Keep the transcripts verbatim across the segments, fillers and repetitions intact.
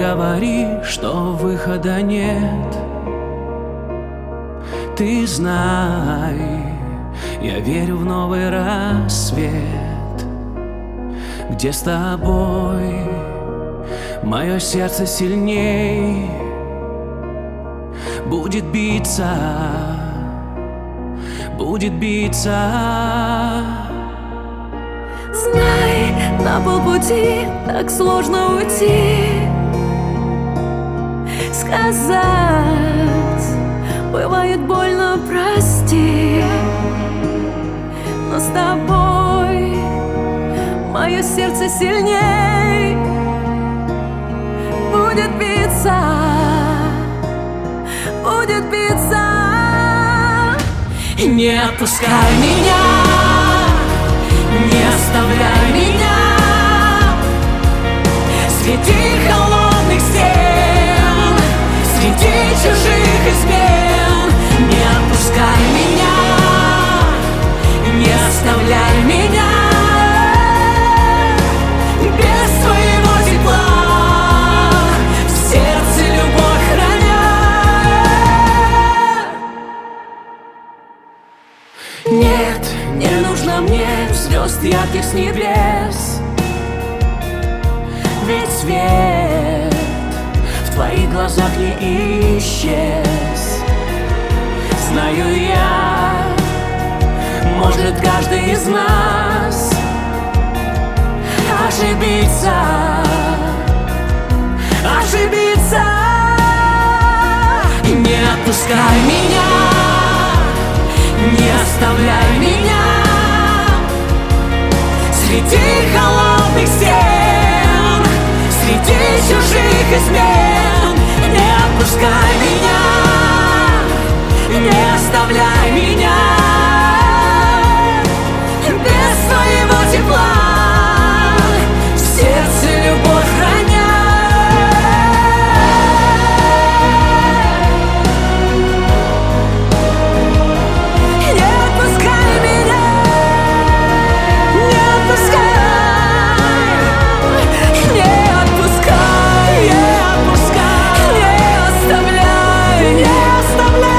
говори, что выхода нет. Ты знай, я верю в новый рассвет, где с тобой мое сердце сильней будет биться, будет биться. Знай, на полпути так сложно уйти, сказать бывает больно, прости, но с тобой мое сердце сильней будет биться, будет биться. Не отпускай меня, не оставляй меня среди холодных стен, среди чужих измен. Не отпускай меня, не оставляй меня без твоего тепла, в сердце любовь храня. Нет, не нужно мне звезд ярких с небес, ведь свет в твоих глазах не исчез. Знаю я, может каждый из нас ошибиться, ошибиться. Не отпускай меня, не оставляй меня среди холодных стен, среди чужих измен. Не отпускай меня, не оставляй меня без твоего тепла, в сердце любовь храня. Не отпускай меня, не отпускай, не отпускай, не отпускай, не оставляй, не оставляй.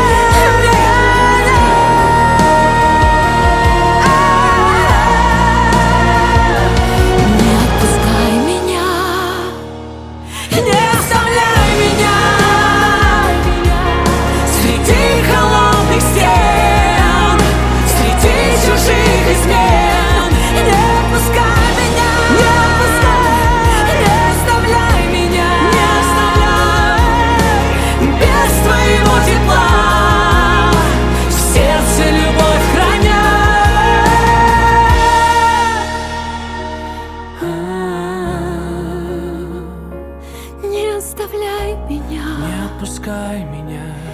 Не оставляй меня, Не отпускай меня.